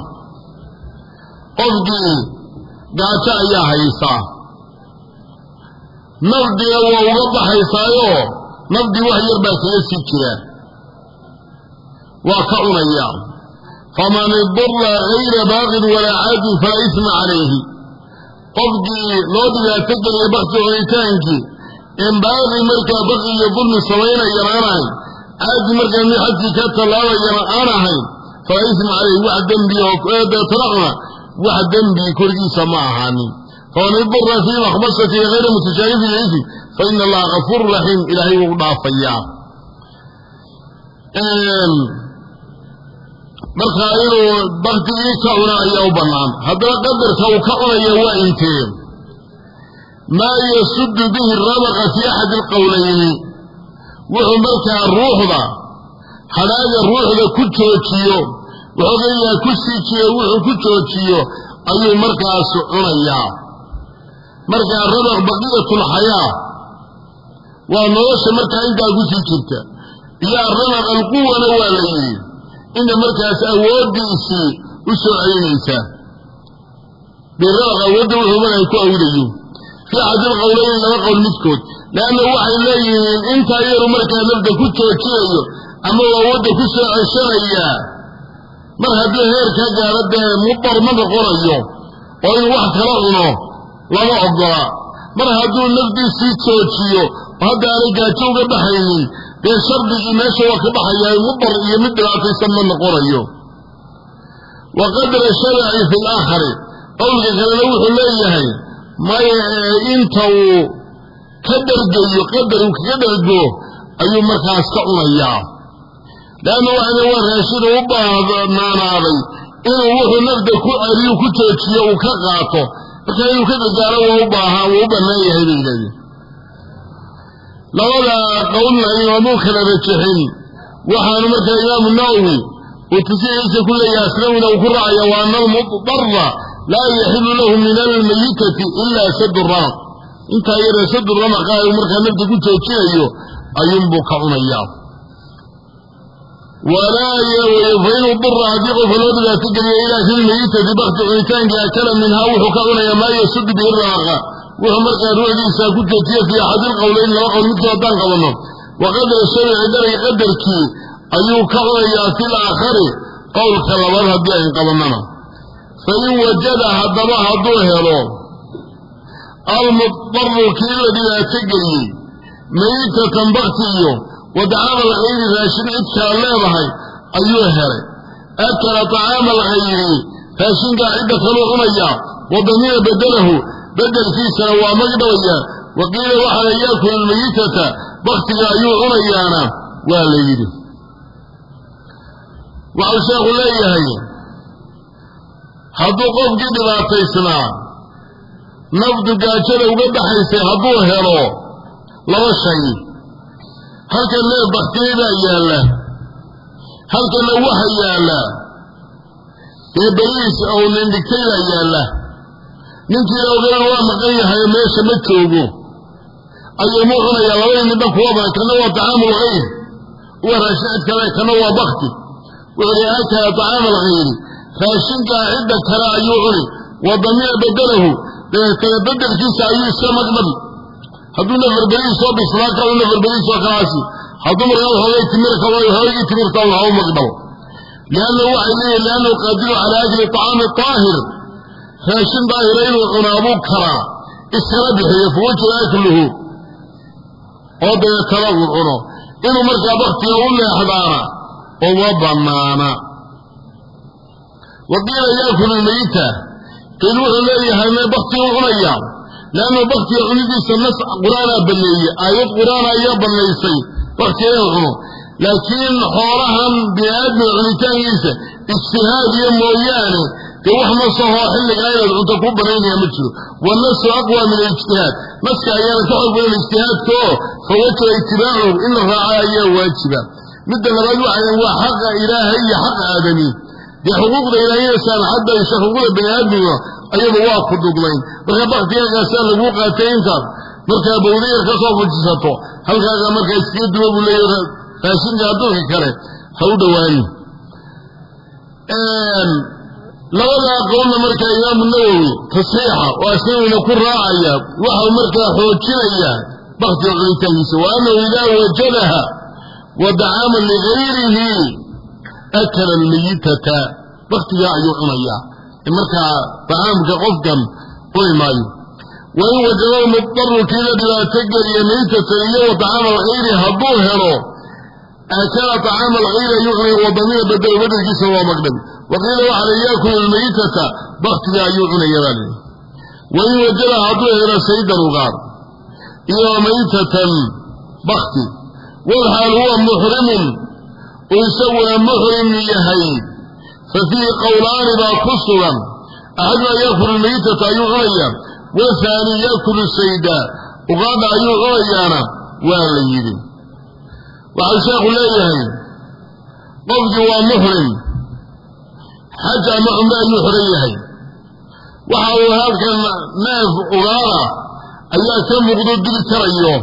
قفقي قاتا يا حيسا نبدي ووضع حيسايو نبدي وهي الباسي يسيكيا وكأن أيام فمن الضر غير باغ ولا عاد فلا إثم عليه قفقي لودي تقل يبغت عيتانكي إن باغي مركا بغي يظلم سوينا يراناي عاد مركا من حدث كتلاوة يراناي فلا إثم عليه واحد دنبي وكذا ترغنا واحد دنبي كرجي سماعاني فمن الضر في مخمصة غير متشارف الإثم فإن الله غفور رحيم إلهي وضعفيا marka inuu baktigii ka cuna ayaa u bannaan haddana qadarka uu ka cunayo waa intee maa yasuddu bihi rabaqa fi axad alqowlayni wuxuu markaa ruuxda hadhaaga ruuxda ku joojiyo waxoogayaa ku siijiyo wuxuu ku joojiyo ayuu markaas cunayaa markaa rabaq baqiyatul xayaa waa nolosha markaa intaa ku sii jirta iyo rabaq alquwana waa la yidhi inta markaas awoodiisii u soo celinaysaa biraq awoodda wuxuu markaa ku awdayo fi cadil qowlayn laba qowl midkood laanna waxay leeyihiin intaa yaru markaa nafda ku joojinayo ama awoodda ku soo ceshanayaa mar haddii heerka gaaro dee mudar ma noqonayo oo in wax kala cuno lama ogola mar hadduu nafdiisii joojiyo oo hadda aanay gaajo uga baxaynin dee shardigii meesha waa ka baxayaa mudar iyo mid dhibaataysan ma noqonayo wa qadra sharci fi laakhari qowlka kalena wuxuu leeyahay maya inta uu ka dhargayo qadar uu kaga dhargo ayuu markaas ka cunayaa laanna waxayna waa raashin u baanaanaaday inuu wuxuu nafda ku celiyu ku joojiyo uu ka qaato marka inuu ka gargaaro waa u baahaa waa u bannaan yahay bay yidhahdeen labada qowlna imaamuu kala rajixin waxaanu markaa imaamu nawowi uu tasixiisa ku leeyahay asnawina uu ku raacaya wa ana almudarra laa yaxilu lahu min almayitati ilaa sadu ramaq intaa yara sadu ramaqa uu markaa nafda ku joojinayo ayuunbuu ka cunayaa walaa fain udira haddii qofa loo dhibaato geliya ilaa fi lmayitati bakti cunitaanki akala minhaa wuxuu ka cunayaa maa yasudu bihi ramaqa wuxuu markaa ruuxdiisa ku joojiya fii axadi lqowlayn laba qowl midkii haddaan qabanno wa qadra sharci dargi qadarkii ayuu ka cunayaa fi laakhari qowlka labaad haddii ayn qabannana fain wajada haddaba hadduu helo almudaru kii la dhibaato geliyey mayitatan bakti iyo wadacaama alkhayri raashin cid kala leedahay ayuu helay akala tacaama alkhayri raashinkaa cidda kaluu cunayaa wadamina bedelahu bedelkiisana waa magdhawayaa waqiila waxaa la yaakulu almayitata baktiga ayuu cunayaana waa la yidhi waxau sheekhu leeyahay hadduu qofkii dhibaataysnaa nafdu gaajada uga baxaysay hadduu helo laba shay halkan lee baktiyadaa yaalla halkanna waxa yaalla ee beriis oo nindhigtaydaa yaalla ninkiina ogayn waa maqan yahay meesha ma joogo ayuumuu cunayaa labadii midna kuwa badan kana waa tacaamul hayr ورشاد كذا كانوا وبختي وإذا طعام الغير فاشنك عدة كلا يعري وضمير بدله بدل كيس أيو السمك بدل هدونا فربرين صوب إسراك هدونا فربرين صوب كراسي هدونا رياض هواي تمير كواي هواي تمير طالع أو مقبل لأنه وحده لأنه قادر على أجل طعام الطاهر فاشن ظاهرين وعنابوك كرا السربح يفوت أكله هذا يتلغر عنه إنه مركا بختي يقول لي أحضارا ووضمانا وقيل يأكل الميتة قيلوا الذي هذا بختي عنيا لأنه بختي عنيدي سنس قرانا بالليل آيات قرانا أيابا ليسي بختي عنه لكن حورهم بأدن عنيتان يسا اجتهاد يموياني كوحنا صحاح اللي قايلة عن تقوب بنين يمجلو والناس أقوى من الاجتهاد مسك أيانا تحب من الاجتهاد كو فوجه اتباعه إن الرعاية واجبة مدى نرجو عن هو حق إلهي حق آدمي دي حقوق الإلهية سان حتى يشحقون بني آدمي أيضا واقف الدقلين بغير بغتي أغاسان لبوقع تينكر مركا بولير كصوف الجسطو هل كذا مركا يسكيد دواب اللي فاسين جادوه كره هو دواني لولا قولنا مركا إمام النووي تصحيحة وأسنين نكون راعية وحو مركا حوتشنية بغتي أغليتان وأنه إذا وجدها ودعاما لغيره أكل الميتة بغتي يعيو عنيا مركا طعامك قفقا قوي مايو وإن وجدوا مضطر كذا بلا تقل يميتة إيه وطعام الغير هدوه هلو أكل طعام الغير يغني وضمير بدل بدل جسر ومقدم وقيل وعلى يأكل الميتة بغت لا يغني يغني وإن وجدها هدوه إلى سيد الرغار إلى ميتة بغت والحال هو محرم ويسوى محرم يهي ففيه قولان لا قصرا أحدنا يأكل الميتة يغني والثاني يأكل السيدة وقال يغنيانا والليل وعلى شيخ الله قفج ومحرم حتى معهم لا يحريه وحاول هذا ناف أغارة أيها كم وقدوا الدل تريه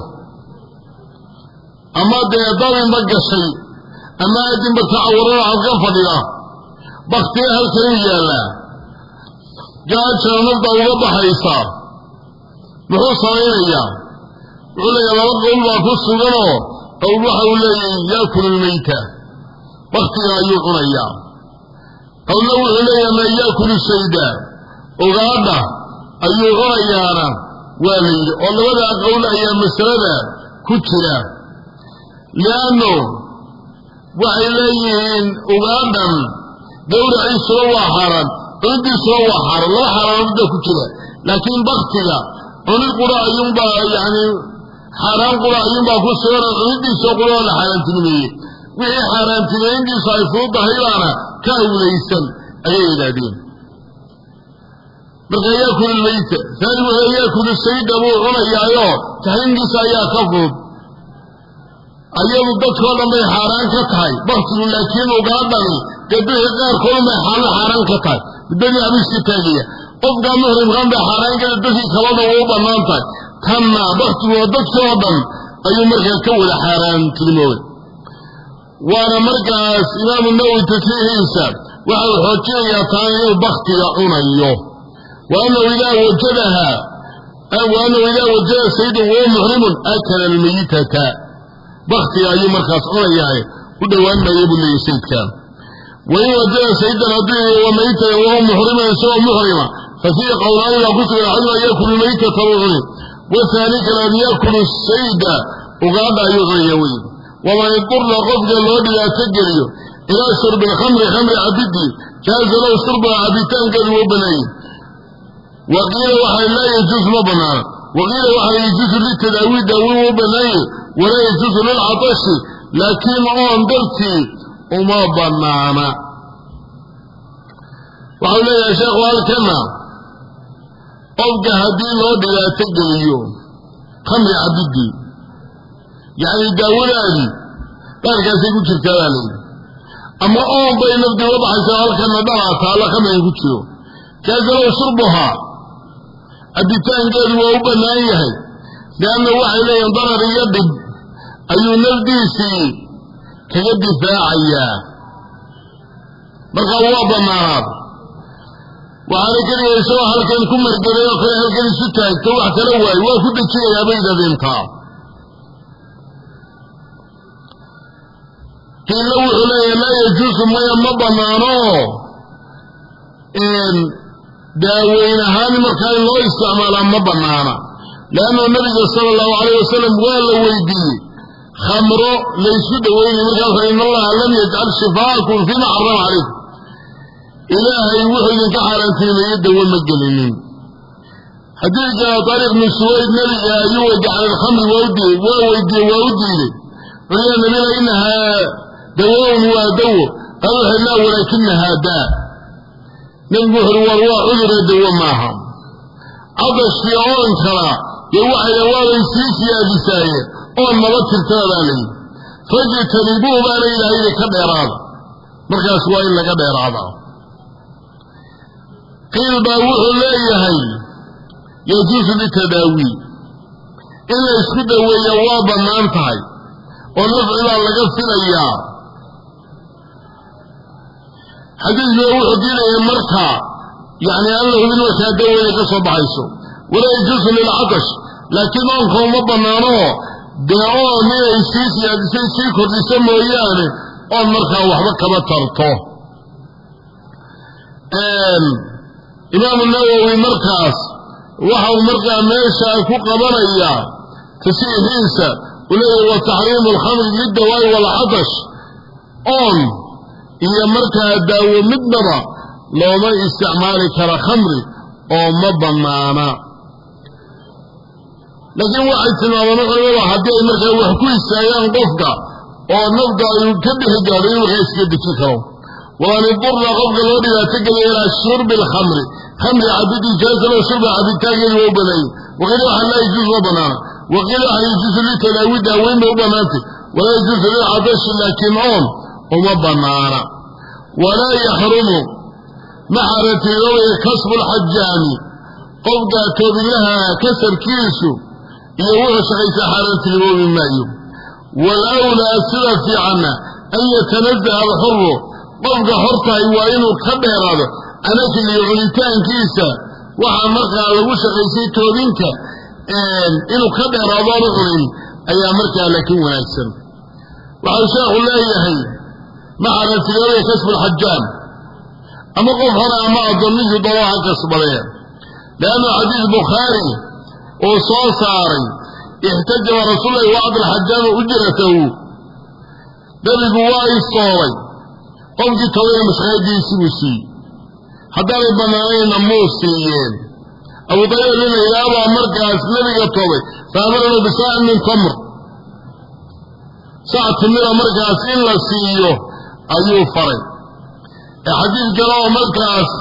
أما ديضان بقى شيء أما أدن بتعورنا عن غفر الله بختيها الكرية لا قال شنا نبدأ وضح إيصار نحو صغيرية يقول لي أنا رب الله فصل له أو وحاول يأكل الميتة بختيها يغنيا أو لو إلي من يأكل السيدة وغادة أيغنيانا والي والله ولا أقول أيام مسردة كتلا لأنه وإليهن وغادا دور عيسى وحرا عندي سوى حرا لا حرا بدأ كتلا لكن بختلا عن القراء ينبع يعني حرام قراء ينبع كسورا عندي سوى قراء لحرام تنمية وهي حرام تنمية عندي صيفو ضهيرانا كأو ليسا أي إلادين بقى يأكل الميتة ثاني بقى يأكل السيد أبو غنى يأيوه تهنجي سايا كفض أيام الدكتور لما يحاران كتاي بغتل لكن وقابني قدوه غير كل ما يحاران حاران كتاي الدنيا عبيش كتاية قفقا مهرم غنب حاران كده دفي كلاده ووضا نانتاي تما بغتل ودكتور بم أيام مركز كول حاران تلموي وانا مركز إمام النووي تسليه إنسان وحاو حوتين يطاني بغتل عنيه وأنه إذا وجدها وأنه إذا وجد سيده وهو محرم أكل الميتة بختي أي مركز عنيه ودوان ما يبني سيد كان وإن وجد سيدا هديه وميتة وهو محرم سوى محرمة ففيه قولان لا قصر الحجر يأكل الميتة وغني والثاني كان يأكل السيد وقال يغني وما يضر غفق الواد لا تجري إلى شرب الخمر خمر عبدي جاز له شرب عبدان قد وبنيه وقيل وحي لا يجوز مبنى وقيل وحي يجوز للتداوي داوي وبنيه ولا يجوز للعطش لكن اون درتي وما بنانا وحول يا شيخ والكنا أبقى هدين ودي لا تقدر اليوم خمر عبدي يعني داوي لي قال سيقول شركالي أما اون بين نبدي وضع سوال كنا دعا تعالى خمر يقول كذا لو شربها أبيتان قال وأبنائيه لأنه وحي لا ينضرر يدب أي نلديسي kaga difaacayaa marka waa bannaan waxaana keliya isagoo halkan ku margelay oo kale halkan isu taagto wax kala waayo waa ku dejiyayaa bay yidhahdeentaa qiila wuxuu leeyahay laa yajuusu maya ma bannaano daaweyn ahaan markaa in loo isticmaalaa ma bannaana leanna nabiga sala allahu calayh wasalam waa la weydiiyey khamro laysu dhaweynay markaasa in allaha lam yajcal shifaakum fima xarama calaykum ilaahay wuxuu idinka xaaraantiimeeye dawo ma gelinin xadiidka taariikh bin suwayd nabiga ayuu wajacala alkhamri waa weydiiyey waa u diiday wuxuu nabila inahaa dawoon waa dawo qaal wuxuu laa walaakinahaa daa nabigu wuxuu war waa cudura dawo maaha cadashkii oon kala dee waxay waaday sii siyaadisaayeen oon naba tirtada baa layidhi fajtanibuu baana ilaahay ka dheeraada markaas waa in laga dheeraadaa qiil baa wuxuu leeyahay yajuusu bitadaawi in la isku daweeya waa bannaan tahay oo nafci baa laga filayaa xadiidku wuxuu diidaya marka yani aan la hubin markaa daweyna ka soo baxayso walaa yajuusu lilcatash laakiin oonka uma bannaano dee oon inay sii siyaadisay sii kordhiso mooyaane oon markaa waxba kama tarto imaamu nawowi markaas waxau markaa meeshaa ku qabanayaa tasiixiisa uu leeyahay wa taxriimu alkhamri lidawaa'i waalcatash oon iyo markaa daawo midnaba looma isticmaali kara khamri oo ma bannaana laakiin waxay tilmaameen culimada haddii ay markaa wax ku istaagaan qofka oo nafta ay ka bixi gaadho in markaa iska dejin karo waan idurna qofka loo dhibaato geliya ilaa shurbi alkhamri khamri cabidii jaasana shurba cabitaankeedu waa u banaayey waqiila waxa laa yajuusu ma bannaana waqiila waxa yajuusu litadaawi daaweyn bay u bannaantay walaa yajuusu lilcatashi laakiin oon uma bannaana walaa yaxrumu ma xaaraantiniyoobaya kasbu lxajaami qofka toobilaha kasarkiisu iyo wuxuu shaqaysaa xaaraantinimoobi maayo walawlaa sida fiicanna an yatanazaha alxuru qofka hortahay waa inuu ka dheeraado anakiliyo cunitaankiisa waxaa markaa lagu shaqaysay toobinka inuu ka dheeraado oonu cunin ayaa markaa laakiin wanaagsan waxau sheekhu leeyahay ma xaaraantiniyoobaya kasbu lxajaam ama qof hore ama addoonninkii dolo ha kasbadeen leanna xadiis bukhaari uu soo saaray ixtajaba rasuululahi wacda alxajaama ujratahu nebigu waa istoobay qofkii tobana mashqaadiisii buu siiyey haddaanay bannaanayna muu siiyeen abu dayr nin ilaabaa markaas nebiga tobay faamarana bisaacin min tamr sac timira markaas in la siiyo ayuu faray xadiid kale oo markaas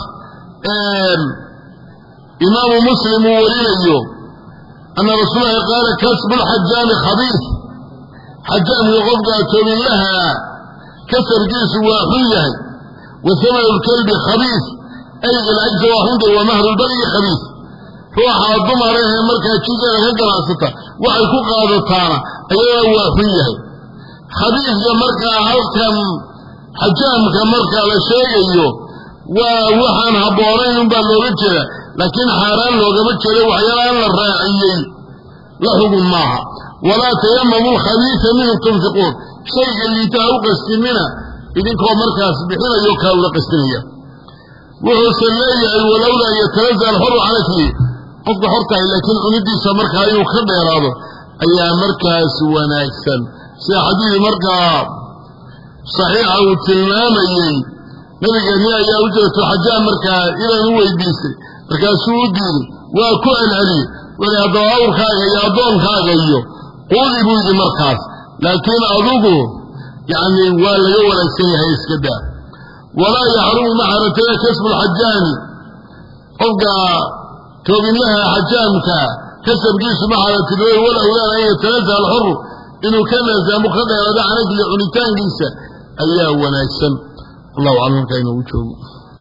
imaamu muslim uu warinayo ana rasuulahi qaala kasbu lxajaami khabiis xajaamka qofka toobilaha kasarkiisu waa xun yahay wa hamanu lkalbi khabiis ayga lacagta waa xunta wa mahru lbaryi khabiis ruuxa dumara ee markaa jigeeda ka ganacsata waxay ku qaadataana ayadana waa xun yahay khabiiska markaa halkan xajaamka markaa la sheegayo waa waxaan habboonayn unbaa looga jeeda laakiin xaaraan loogama jeedo waxyaalaan la raaciyey la xugun maaha walaa tayamamu lkhabiisa minhu tunfiquun shayga liita ha u qastinina idinkoo markaas bixinayo kaa ula qastinaya wuxuuse leeyahay walowlaa yatanaza alxuru calakli qofka hortahay laakiin cunidiisa markaa inuu ka dheeraado ayaa markaas wanaagsan sida xadiid markaa saxiixa uu tilmaamayey nabigeeni ayaa u jirto xajaam markaa inaan u weydiistay markaasuu u diiday waa ku celceliyey weli haddaba awrkaaga iyo addoonkaaga iyo quudi buu yidhi markaas laakiin adugu yacni waa laga wanaagsan yahay iska daa walaa yaxrumu ma xaaraantaya kasbu lxajaami qofka toobinlaha xajaamka kasabkiisu ma xaaraantiniyo walawlaana an yatanazaha alxuru inuu ka naasaamu ka dheeraado canagli cunitaankiisa ayaa wanaagsan allahu aclam halkaa inoogu joogo